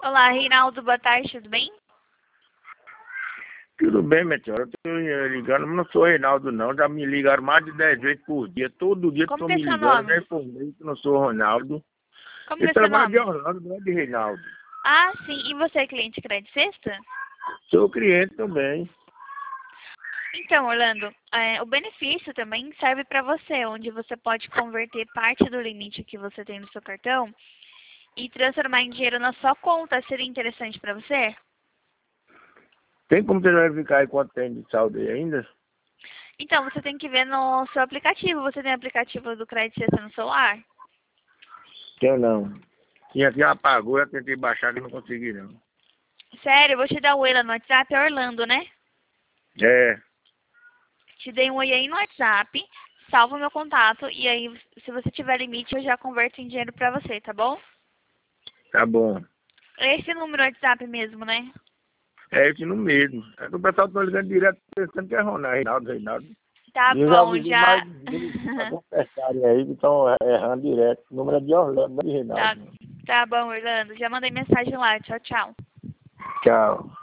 Olá, Reinaldo, boa tarde, tudo bem? Tudo bem, minha senhora. Eu tô ligando, mas não sou Reinaldo, não. Já me ligaram mais de 10 vezes por dia. Todo dia Como estão que é me seu ligando. nome? Já informei que não sou Ronaldo. Como que Eu é seu trabalho de nome? Orlando, não é de Reinaldo. Ah, sim, e você é cliente de Crédito Sexta? Sou cliente também. Então, Orlando, o benefício também serve para você, onde você pode converter parte do limite que você tem no seu cartão e transformar em dinheiro na sua conta. Seria interessante para você? Tem como você verificar aí quanto tem de saldo aí ainda? Então, você tem que ver no seu aplicativo. Você tem aplicativo do Crédito Sexta no celular? Tem não. Tinha que apagou, eu tentei baixar e não consegui não. Sério, eu vou te dar o oi lá no WhatsApp, é Orlando, né? É, Te dei um oi aí no WhatsApp, salva o meu contato e aí, se você tiver limite, eu já converto em dinheiro pra você, tá bom? tá bom. É esse número WhatsApp mesmo, né? É esse no mesmo. É que o pessoal tá ligando direto pensando que é Ronaldo, Reinaldo. Tá E eu já bom, avisei já. mais de vezes pra conversarem aí que estão errando direto. O número é de Orlando, não é de Tá, Reinaldo. tá bom, Orlando. Já mandei mensagem lá. Tchau, tchau. Tchau.